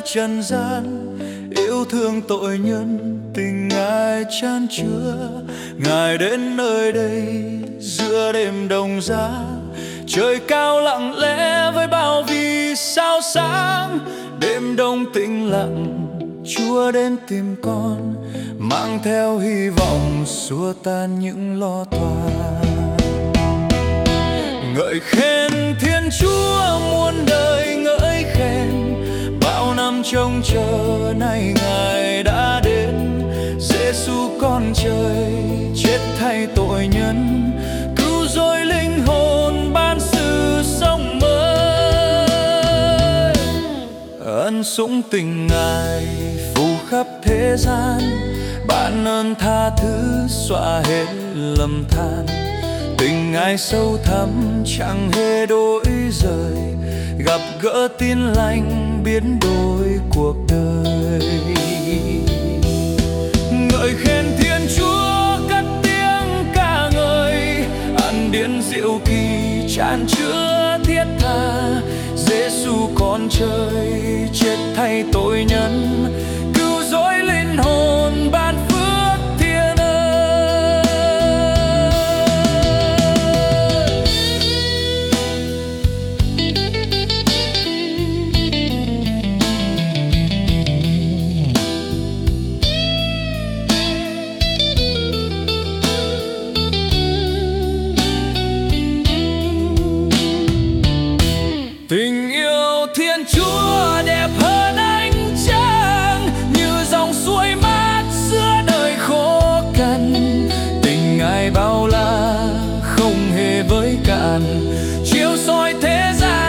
trần gian. Yêu thương tội nhân, tình Ngài chan chứa. Ngài đến nơi đây giữa đêm đông giá, trời cao lặng lẽ với bao vì sao sáng. Đêm đông tĩnh lặng, Chúa đến tìm con, mang theo hy vọng xua tan những lo toan. Ngợi khen Thiên Chúa muôn đời ngợi khen, bao năm trông chờ nay Ngài đã đến. Giêsu con trời chết thay tội nhân, cứu rỗi linh hồn ban sự sống mới. Ân sủng tình Ngài phủ khắp thế gian, ban ơn tha thứ xóa hết lầm than. Tình Ngài sâu thẳm chẳng hề đổi rời, gặp gỡ tin lành biến đổi cuộc đời. Ngợi khen Thiên Chúa cất tiếng ca ngợi, ân điển diệu kỳ tràn chứa thiết tha. Giêsu con trời chết thay tội nhân, cứu rỗi linh hồn ban phước thiên ơn. Tình yêu Thiên Chúa đẹp hơn ánh trăng, như dòng suối mát giữa đời khô cằn. Tình Ngài bao la không hề với cạn, chiếu soi thế gian